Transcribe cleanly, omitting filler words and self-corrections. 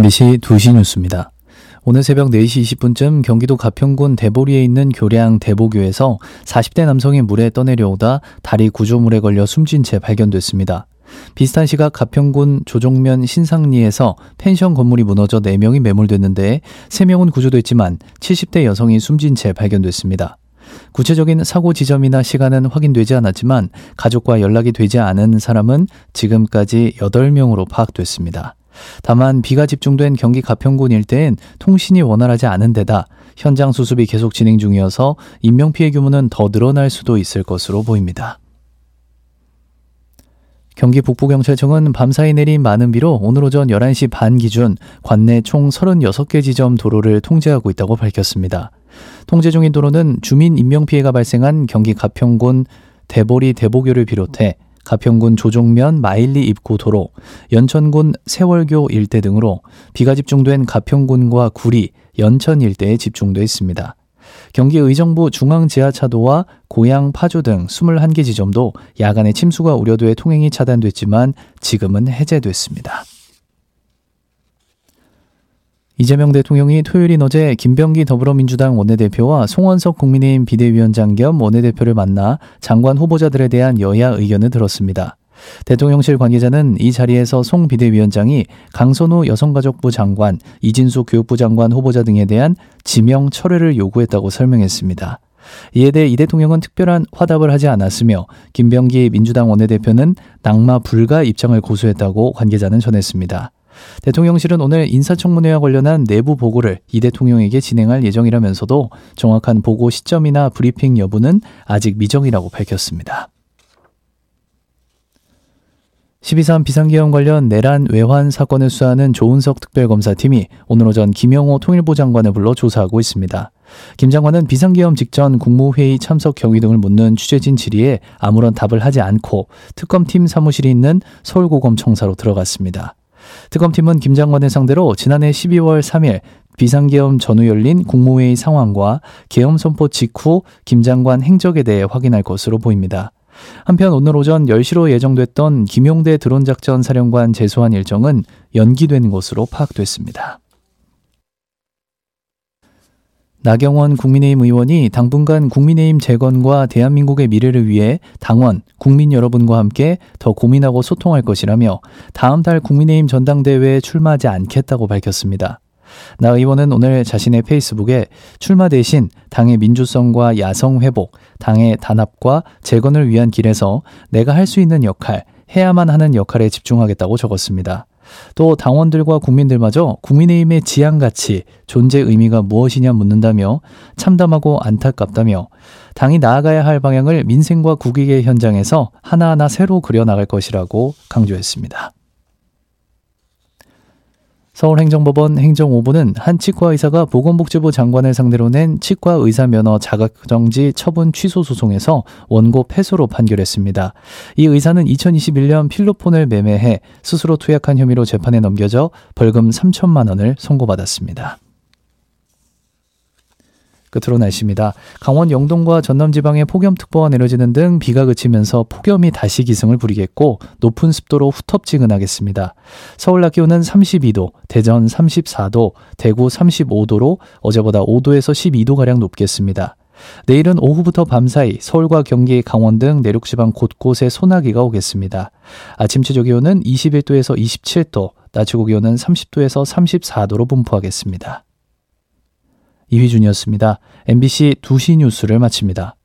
MBC 2시 뉴스입니다. 오늘 새벽 4시 20분쯤 경기도 가평군 대보리에 있는 교량 대보교에서 40대 남성이 물에 떠내려오다 다리 구조물에 걸려 숨진 채 발견됐습니다. 비슷한 시각 가평군 조종면 신상리에서 펜션 건물이 무너져 4명이 매몰됐는데 3명은 구조됐지만 70대 여성이 숨진 채 발견됐습니다. 구체적인 사고 지점이나 시간은 확인되지 않았지만 가족과 연락이 되지 않은 사람은 지금까지 8명으로 파악됐습니다. 다만 비가 집중된 경기 가평군 일대엔 통신이 원활하지 않은 데다 현장 수습이 계속 진행 중이어서 인명피해 규모는 더 늘어날 수도 있을 것으로 보입니다. 경기 북부경찰청은 밤사이 내린 많은 비로 오늘 오전 11시 반 기준 관내 총 36개 지점 도로를 통제하고 있다고 밝혔습니다. 통제 중인 도로는 주민 인명피해가 발생한 경기 가평군 대보리 대보교를 비롯해 가평군 조종면 마일리 입구 도로, 연천군 세월교 일대 등으로 비가 집중된 가평군과 구리, 연천 일대에 집중돼 있습니다. 경기 의정부 중앙지하차도와 고양 파주 등 21개 지점도 야간에 침수가 우려돼 통행이 차단됐지만 지금은 해제됐습니다. 이재명 대통령이 토요일인 어제 김병기 더불어민주당 원내대표와 송원석 국민의힘 비대위원장 겸 원내대표를 만나 장관 후보자들에 대한 여야 의견을 들었습니다. 대통령실 관계자는 이 자리에서 송 비대위원장이 강선우 여성가족부 장관, 이진숙 교육부 장관 후보자 등에 대한 지명 철회를 요구했다고 설명했습니다. 이에 대해 이 대통령은 특별한 화답을 하지 않았으며 김병기 민주당 원내대표는 낙마 불가 입장을 고수했다고 관계자는 전했습니다. 대통령실은 오늘 인사청문회와 관련한 내부 보고를 이 대통령에게 진행할 예정이라면서도 정확한 보고 시점이나 브리핑 여부는 아직 미정이라고 밝혔습니다. 12.3 비상계엄 관련 내란 외환 사건을 수사하는 조은석 특별검사팀이 오늘 오전 김영호 통일부 장관을 불러 조사하고 있습니다. 김 장관은 비상계엄 직전 국무회의 참석 경위 등을 묻는 취재진 질의에 아무런 답을 하지 않고 특검팀 사무실이 있는 서울고검청사로 들어갔습니다. 특검팀은 김 장관을 상대로 지난해 12월 3일 비상계엄 전후 열린 국무회의 상황과 계엄 선포 직후 김 장관 행적에 대해 확인할 것으로 보입니다. 한편 오늘 오전 10시로 예정됐던 김용대 드론작전 사령관 제소한 일정은 연기된 것으로 파악됐습니다. 나경원 국민의힘 의원이 당분간 국민의힘 재건과 대한민국의 미래를 위해 당원, 국민 여러분과 함께 더 고민하고 소통할 것이라며 다음 달 국민의힘 전당대회에 출마하지 않겠다고 밝혔습니다. 나 의원은 오늘 자신의 페이스북에 출마 대신 당의 민주성과 야성 회복, 당의 단합과 재건을 위한 길에서 내가 할 수 있는 역할, 해야만 하는 역할에 집중하겠다고 적었습니다. 또 당원들과 국민들마저 국민의힘의 지향가치, 존재 의미가 무엇이냐 묻는다며 참담하고 안타깝다며 당이 나아가야 할 방향을 민생과 국익의 현장에서 하나하나 새로 그려나갈 것이라고 강조했습니다. 서울행정법원 행정5부는 한 치과의사가 보건복지부 장관을 상대로 낸 치과의사 면허 자격정지 처분 취소 소송에서 원고 패소로 판결했습니다. 이 의사는 2021년 필로폰을 매매해 스스로 투약한 혐의로 재판에 넘겨져 벌금 3천만 원을 선고받았습니다. 끝으로 날씨입니다. 강원 영동과 전남 지방에 폭염특보가 내려지는 등 비가 그치면서 폭염이 다시 기승을 부리겠고 높은 습도로 후텁지근하겠습니다. 서울 낮 기온은 32도, 대전 34도, 대구 35도로 어제보다 5도에서 12도가량 높겠습니다. 내일은 오후부터 밤사이 서울과 경기, 강원 등 내륙지방 곳곳에 소나기가 오겠습니다. 아침 최저 기온은 21도에서 27도, 낮 최고 기온은 30도에서 34도로 분포하겠습니다. 이휘준이었습니다. MBC 2시 뉴스를 마칩니다.